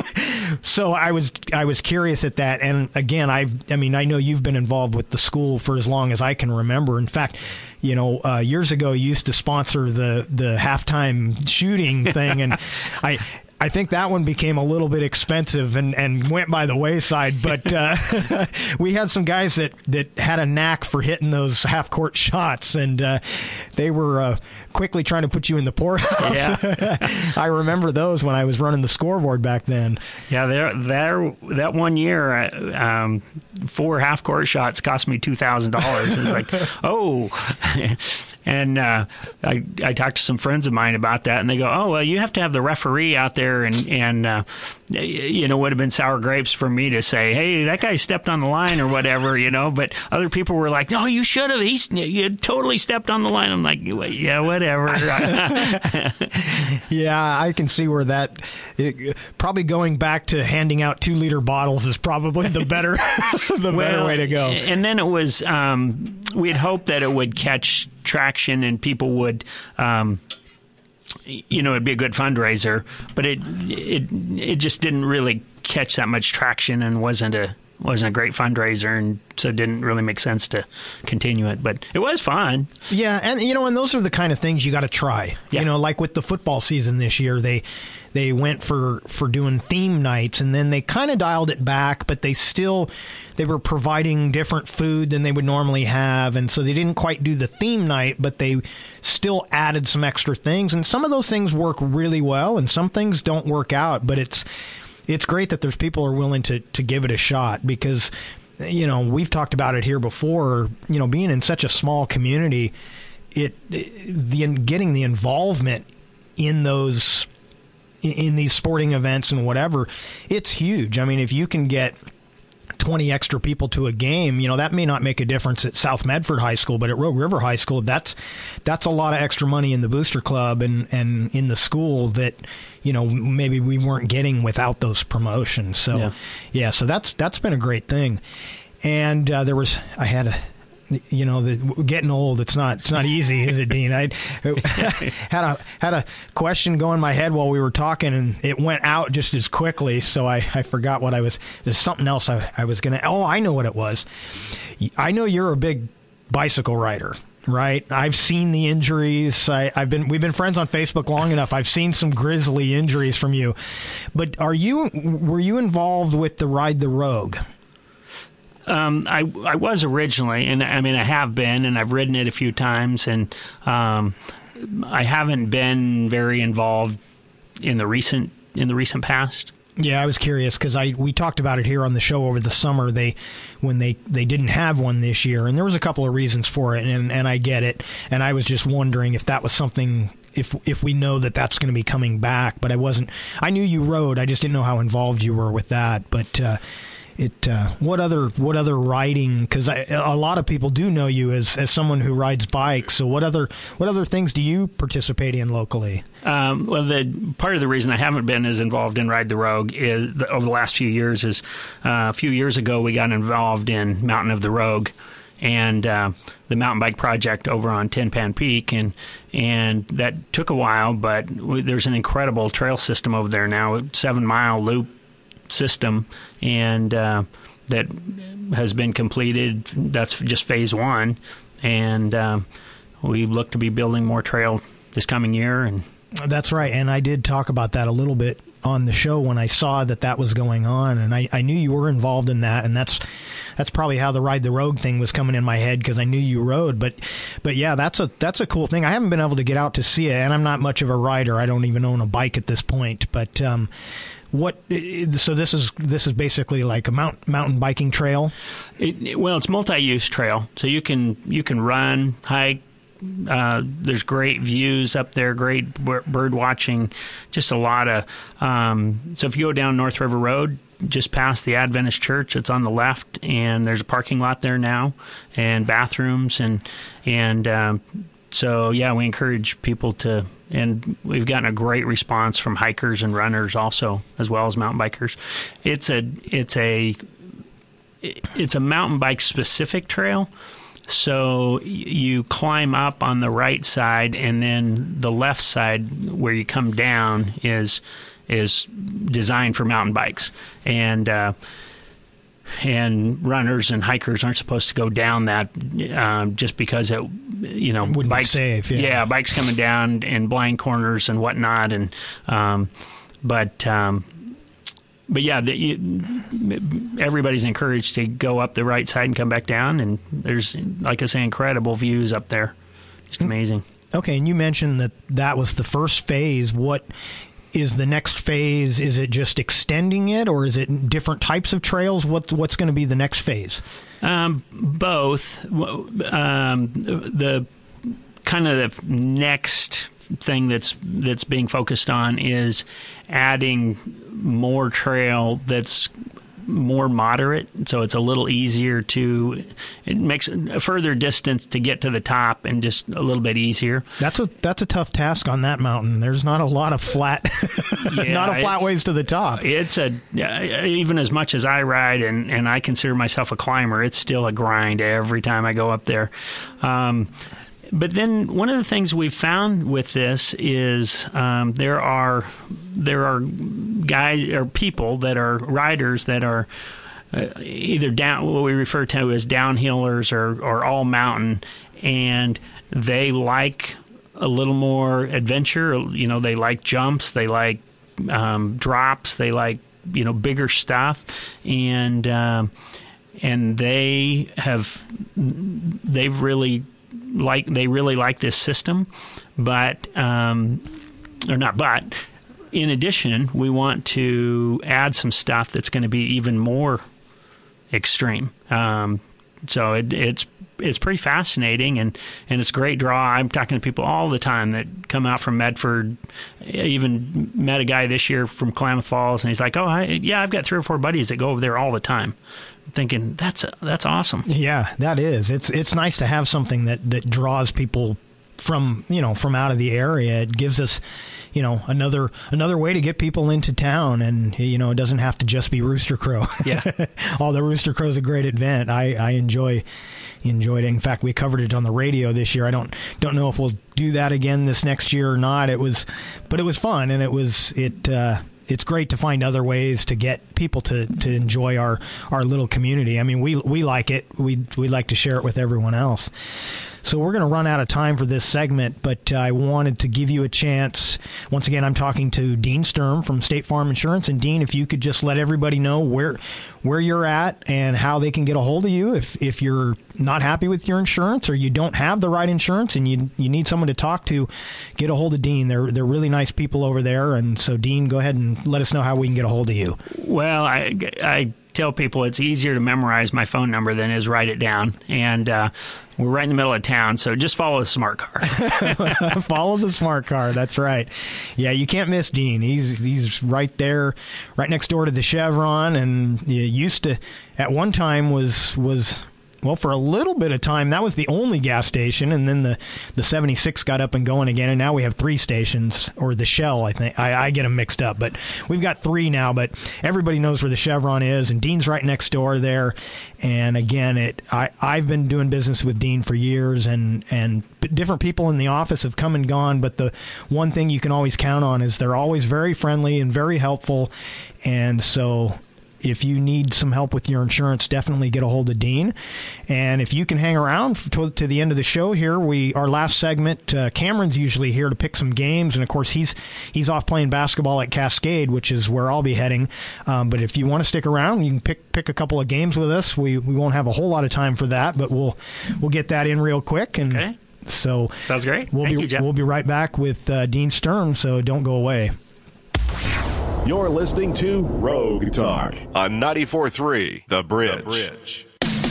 so I was I was curious at that. And again, I I mean I know you've been involved with the school for as long as I can remember. In fact, you know, uh, years ago you used to sponsor the the halftime shooting thing, and I I think that one became a little bit expensive and, and went by the wayside, but uh, we had some guys that, that had a knack for hitting those half-court shots, and uh, they were uh, quickly trying to put you in the poorhouse. Yeah. I remember those when I was running the scoreboard back then. Yeah, there, there, that one year, um, four half-court shots cost me two thousand dollars. It was like, oh... And uh, I I talked to some friends of mine about that, and they go, "Oh, well, you have to have the referee out there," and and uh, you know, would have been sour grapes for me to say, "Hey, that guy stepped on the line" or whatever, you know. But other people were like, "No, you should have. He's you totally stepped on the line." I'm like, "Yeah, whatever." Yeah, I can see where that it, probably going back to handing out two liter bottles is probably the better the well, better way to go. And then it was um, we had hoped that it would catch traction and people would, um, you know, it'd be a good fundraiser, but it it it just didn't really catch that much traction and wasn't a wasn't a great fundraiser, and so it didn't really make sense to continue it. But it was fun. Yeah, and you know, and those are the kind of things you got to try. Yeah. You know, like with the football season this year, they they went for for doing theme nights, and then they kind of dialed it back, but they still. They were providing different food than they would normally have, and so they didn't quite do the theme night, but they still added some extra things. And some of those things work really well, and some things don't work out. But it's it's great that there's people who are willing to, to give it a shot because, you know, we've talked about it here before. You know, being in such a small community, it the getting the involvement in those in, in these sporting events and whatever, it's huge. I mean, if you can get twenty extra people to a game, you know, that may not make a difference at South Medford High School, but at Rogue River High School, that's that's a lot of extra money in the booster club and, and in the school that, you know, maybe we weren't getting without those promotions. So, yeah, yeah so that's that's been a great thing. And uh, there was, I had a, you know, the, getting old, it's not it's not easy, is it, Dean? I had a had a question go in my head while we were talking, and it went out just as quickly, so I, I forgot what I was. There's something else I, I was going to. Oh, I know what it was. I know you're a big bicycle rider, right? I've seen the injuries. I, I've been we've been friends on Facebook long enough. I've seen some grisly injuries from you. But are you were you involved with the Ride the Rogue? Um, I I was originally, and I mean I have been, and I've ridden it a few times, and um, I haven't been very involved in the recent in the recent past. Yeah, I was curious because I we talked about it here on the show over the summer. They when they, they didn't have one this year, and there was a couple of reasons for it, and and I get it. And I was just wondering if that was something. If if we know that that's going to be coming back, but I wasn't. I knew you rode. I just didn't know how involved you were with that, but. Uh, It uh, what other what other riding? Because a lot of people do know you as, as someone who rides bikes. So what other what other things do you participate in locally? Um, well, the part of the reason I haven't been as involved in Ride the Rogue is the, over the last few years is uh, a few years ago we got involved in Mountain of the Rogue and uh, the mountain bike project over on Tin Pan Peak, and and that took a while, but there's an incredible trail system over there now, a seven mile loop system, and uh, that has been completed. That's just phase one, and uh, we look to be building more trail this coming year. And that's right, and I did talk about that a little bit on the show when I saw that that was going on, and I, I knew you were involved in that, and that's that's probably how the Ride the Rogue thing was coming in my head because I knew you rode. But but yeah, that's a that's a cool thing. I haven't been able to get out to see it, and I'm not much of a rider. I don't even own a bike at this point, but. Um, What? So this is this is basically like a mount, mountain biking trail. It, it, well, it's multi-use trail, so you can you can run, hike. Uh, there's great views up there, great bird watching, just a lot of. Um, so if you go down North River Road, just past the Adventist Church, it's on the left, and there's a parking lot there now, and bathrooms, and and. Um, So, yeah, we encourage people to, and we've gotten a great response from hikers and runners also, as well as mountain bikers. It's a it's a it's a mountain bike specific trail. So you climb up on the right side, and then the left side where you come down is is designed for mountain bikes. And uh, and runners and hikers aren't supposed to go down that uh, just because it, you know, wouldn't bikes, be safe. Yeah. yeah, bikes coming down in blind corners and whatnot, and um, but um, but yeah, the, you, everybody's encouraged to go up the right side and come back down, and there's, like I say, incredible views up there, just amazing. Okay, and you mentioned that that was the first phase. What is the next phase? Is it just extending it, or is it different types of trails? What, what's going to be the next phase? Um, both. Um, the kind of the next thing that's that's being focused on is adding more trail that's more moderate, so it's a little easier to, it makes a further distance to get to the top and just a little bit easier. That's a that's a tough task on that mountain. There's not a lot of flat, yeah, not a flat ways to the top. It's a, even as much as I ride and, and I consider myself a climber, it's still a grind every time I go up there. Um, But then one of the things we've found with this is um, there are there are guys or people that are riders that are uh, either down, what we refer to as downhillers or, or all mountain, and they like a little more adventure. You know, they like jumps, they like um, drops, they like, you know, bigger stuff, and um, and they have they've really. Like they really like this system, but um, or not. But in addition, we want to add some stuff that's going to be even more extreme. Um, so it, it's it's pretty fascinating, and, and it's a great draw. I'm talking to people all the time that come out from Medford. I even met a guy this year from Klamath Falls, and he's like, oh, I, yeah, I've got three or four buddies that go over there all the time. I'm thinking, that's that's awesome. Yeah, that is. It's it's nice to have something that, that draws people from, you know, from out of the area. It gives us, you know, another another way to get people into town, and, you know, it doesn't have to just be Rooster Crow. Yeah. Although Rooster Crow's a great event. I, I enjoy enjoyed it. In fact, we covered it on the radio this year. I don't don't know if we'll do that again this next year or not. It was but it was fun, and it was it uh it's great to find other ways to get people to, to enjoy our, our little community. I mean, we we like it. We we like to share it with everyone else. So we're going to run out of time for this segment, but I wanted to give you a chance. Once again, I'm talking to Dean Sturm from State Farm Insurance. And, Dean, if you could just let everybody know where where you're at and how they can get a hold of you if, if you're not happy with your insurance or you don't have the right insurance and you you need someone to talk to, get a hold of Dean. They're, they're really nice people over there. And so, Dean, go ahead and let us know how we can get a hold of you. Well, I, I tell people it's easier to memorize my phone number than it is write it down. And uh, we're right in the middle of town, so just follow the smart car. Follow the smart car. That's right. Yeah, you can't miss Dean. He's he's right there, right next door to the Chevron, and he used to, at one time, was was. Well, for a little bit of time, that was the only gas station, and then the, the seventy-six got up and going again, and now we have three stations, or the Shell, I think. I, I get them mixed up, but we've got three now, but everybody knows where the Chevron is, and Dean's right next door there. And again, it I, I've been doing business with Dean for years, and, and different people in the office have come and gone, but the one thing you can always count on is they're always very friendly and very helpful, and so if you need some help with your insurance, definitely get a hold of Dean. And if you can hang around to, to the end of the show here, we our last segment, uh, Cameron's usually here to pick some games. And, of course, he's he's off playing basketball at Cascade, which is where I'll be heading. Um, but if you want to stick around, you can pick pick a couple of games with us. We we won't have a whole lot of time for that, but we'll we'll get that in real quick. And okay. So sounds great. We'll Thank be you, Jeff. We'll be right back with uh, Dean Sturm, so don't go away. You're listening to Rogue Talk on ninety-four point three The Bridge. The Bridge.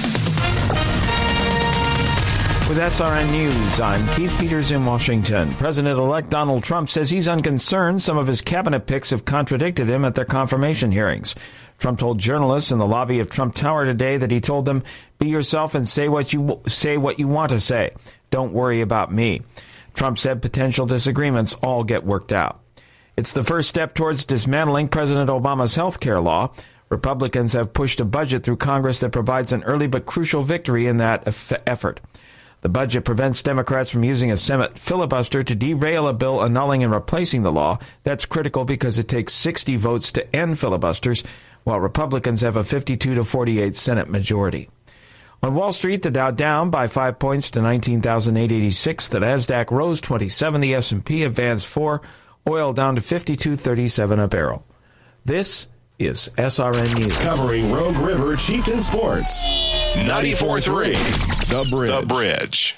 With S R N News, I'm Keith Peters in Washington. President-elect Donald Trump says he's unconcerned some of his cabinet picks have contradicted him at their confirmation hearings. Trump told journalists in the lobby of Trump Tower today that he told them, "Be yourself and say what you say what you want to say. Don't worry about me." Trump said potential disagreements all get worked out. It's the first step towards dismantling President Obama's health care law. Republicans have pushed a budget through Congress that provides an early but crucial victory in that effort. The budget prevents Democrats from using a Senate filibuster to derail a bill annulling and replacing the law. That's critical because it takes sixty votes to end filibusters, while Republicans have a fifty-two to forty-eight Senate majority. On Wall Street, the Dow down by five points to nineteen thousand eight hundred eighty-six. The Nasdaq rose twenty-seven. The S and P advanced four. Oil down to fifty-two thirty-seven a barrel. This is S R N News. Covering Rogue River Chieftain Sports. ninety-four point three The Bridge. The Bridge.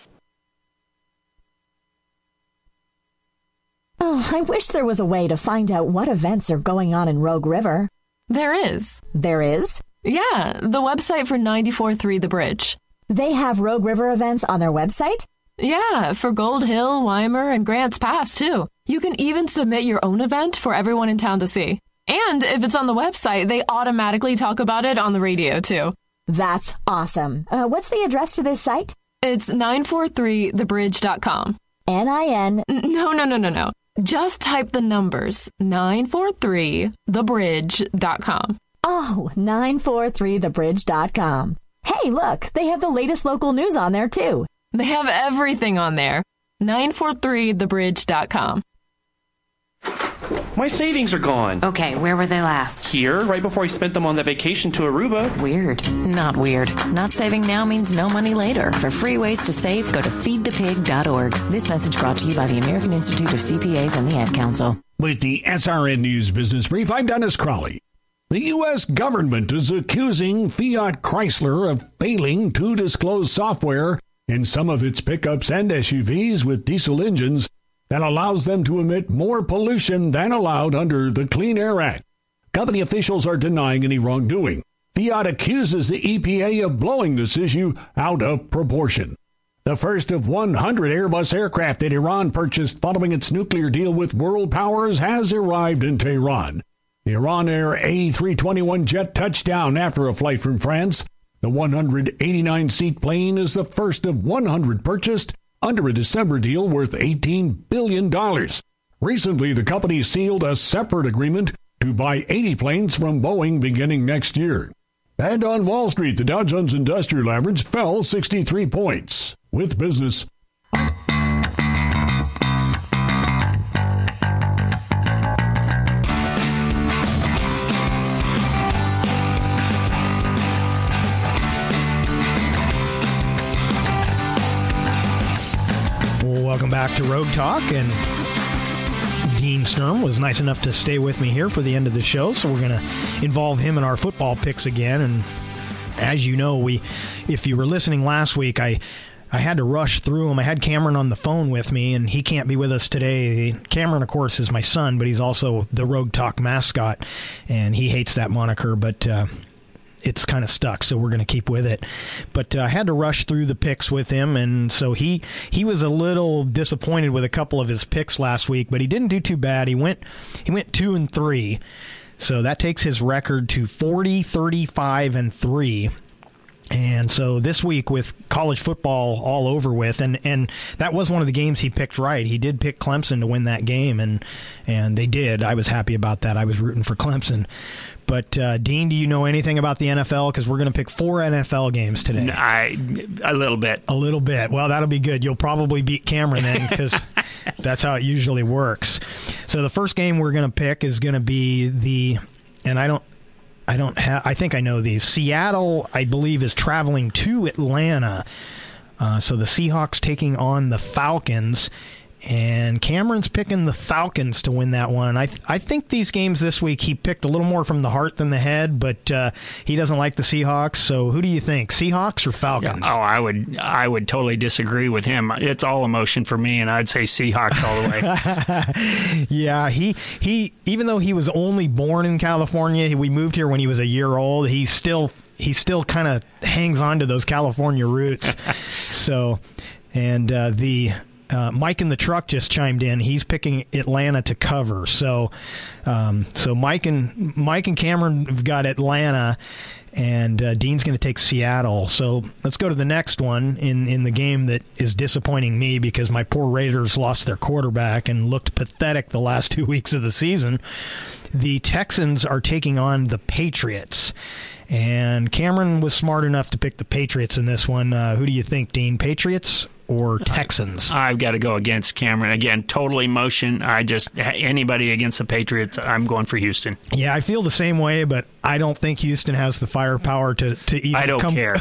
Oh, I wish there was a way to find out what events are going on in Rogue River. There is. There is? Yeah, the website for ninety-four point three The Bridge. They have Rogue River events on their website? Yeah, for Gold Hill, Weimer, and Grants Pass, too. You can even submit your own event for everyone in town to see. And if it's on the website, they automatically talk about it on the radio, too. That's awesome. Uh, what's the address to this site? It's nine four three the bridge dot com. N I N No, no, no, no, no. Just type the numbers, nine four three the bridge dot com. Oh, nine four three the bridge dot com. Hey, look, they have the latest local news on there, too. They have everything on there. nine four three the bridge dot com. My savings are gone. Okay, where were they last? Here, right before I spent them on that vacation to Aruba. Weird. Not weird. Not saving now means no money later. For free ways to save, go to feed the pig dot org. This message brought to you by the American Institute of C P As and the Ad Council. With the S R N News Business Brief, I'm Dennis Crowley. The U S government is accusing Fiat Chrysler of failing to disclose software in some of its pickups and S U Vs with diesel engines that allows them to emit more pollution than allowed under the Clean Air Act. Company officials are denying any wrongdoing. Fiat accuses the E P A of blowing this issue out of proportion. The first of one hundred Airbus aircraft that Iran purchased following its nuclear deal with world powers has arrived in Tehran. The Iran Air A three twenty-one jet touched down after a flight from France. The one hundred eighty-nine seat plane is the first of one hundred purchased under a December deal worth eighteen billion dollars. Recently, the company sealed a separate agreement to buy eighty planes from Boeing beginning next year. And on Wall Street, the Dow Jones Industrial Average fell sixty-three points. With business. Welcome back to Rogue Talk, and Dean Sturm was nice enough to stay with me here for the end of the show, so we're going to involve him in our football picks again. And as you know, we, if you were listening last week, I I had to rush through them. I had Cameron on the phone with me, and he can't be with us today. Cameron, of course, is my son, but he's also the Rogue Talk mascot, and he hates that moniker, but uh, it's kind of stuck, so we're going to keep with it. But uh, I had to rush through the picks with him, and so he he was a little disappointed with a couple of his picks last week, but he didn't do too bad. He went he went two and three, so that takes his record to forty, thirty-five, and three. And so this week with college football all over with, and, and that was one of the games he picked right. He did pick Clemson to win that game, and and they did. I was happy about that. I was rooting for Clemson. But, uh, Dean, do you know anything about the N F L? Because we're going to pick four N F L games today. I, a little bit. A little bit. Well, that'll be good. You'll probably beat Cameron then, because that's how it usually works. So the first game we're going to pick is going to be the, and I don't, I don't have. I think I know these. Seattle, I believe, is traveling to Atlanta. Uh, so the Seahawks taking on the Falcons, and Cameron's picking the Falcons to win that one. I th- I think these games this week he picked a little more from the heart than the head, but uh, he doesn't like the Seahawks. So who do you think, Seahawks or Falcons? Oh, I would I would totally disagree with him. It's all emotion for me, and I'd say Seahawks all the way. Yeah, he he even though he was only born in California, we moved here when he was a year old. He still he still kind of hangs on to those California roots. so, and uh, the. Uh, Mike in the truck just chimed in. He's picking Atlanta to cover. So, um, so Mike and Mike and Cameron have got Atlanta, and uh, Dean's going to take Seattle. So let's go to the next one in, in the game that is disappointing me because my poor Raiders lost their quarterback and looked pathetic the last two weeks of the season. The Texans are taking on the Patriots. And Cameron was smart enough to pick the Patriots in this one. Uh, who do you think, Dean? Patriots or Texans? I've got to go against Cameron. Again, total emotion. I just, anybody against the Patriots, I'm going for Houston. Yeah, I feel the same way, but I don't think Houston has the firepower to, to even I don't come. care.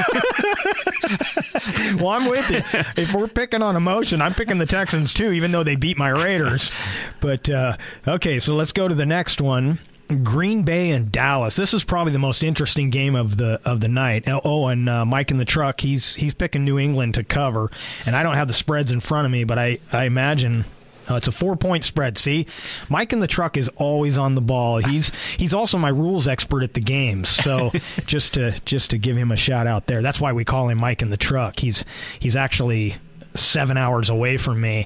Well, I'm with you. If we're picking on emotion, I'm picking the Texans too, even though they beat my Raiders. But, uh, okay, so let's go to the next one. Green Bay and Dallas. This is probably the most interesting game of the of the night. Oh, and uh, Mike in the truck, he's he's picking New England to cover. And I don't have the spreads in front of me, but I, I imagine uh, it's a four-point spread. See? Mike in the truck is always on the ball. He's he's also my rules expert at the games. So just to just to give him a shout out there. That's why we call him Mike in the truck. He's he's actually seven hours away from me.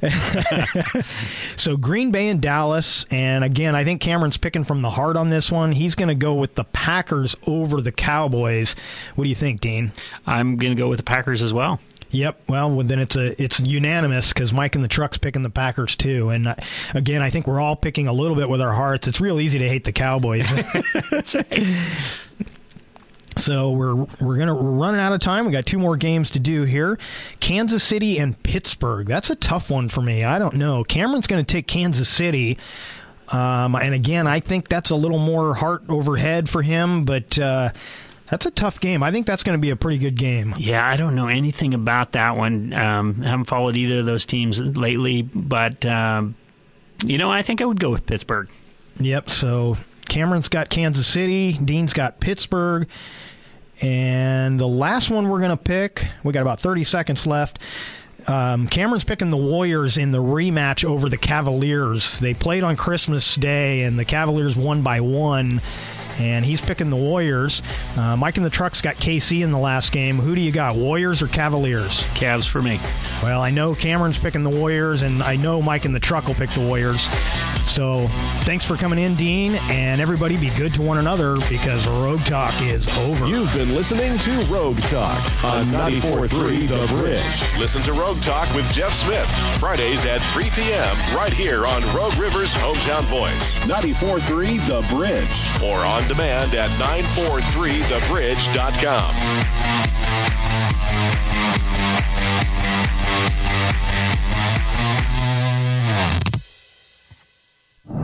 So Green Bay and Dallas, and again, I think Cameron's picking from the heart on this one. He's going to go with the Packers over the Cowboys. What do you think, Dean? I'm going to go with the Packers as well. Yep. Well, then it's a it's unanimous because Mike in the truck's picking the Packers too. And uh, again, I think we're all picking a little bit with our hearts. It's real easy to hate the Cowboys. That's right. So we're we're gonna we're running out of time. We got two more games to do here. Kansas City and Pittsburgh. That's a tough one for me. I don't know. Cameron's going to take Kansas City, um, and again, I think that's a little more heart over head for him. But uh, that's a tough game. I think that's going to be a pretty good game. Yeah, I don't know anything about that one. Um, haven't followed either of those teams lately, but um, you know, I think I would go with Pittsburgh. Yep. So Cameron's got Kansas City. Dean's got Pittsburgh. And the last one we're going to pick, we got about thirty seconds left. Um, Cameron's picking the Warriors in the rematch over the Cavaliers. They played on Christmas Day, and the Cavaliers won by one. and he's picking the Warriors. Uh, Mike in the Truck's got K C in the last game. Who do you got, Warriors or Cavaliers? Cavs for me. Well, I know Cameron's picking the Warriors, and I know Mike in the Truck will pick the Warriors. So thanks for coming in, Dean, and everybody be good to one another because Rogue Talk is over. You've been listening to Rogue Talk on ninety-four point three The Bridge. Listen to Rogue Talk with Jeff Smith, Fridays at three p.m. right here on Rogue River's Hometown Voice, ninety-four point three The Bridge, or on demand at nine four three the bridge dot com.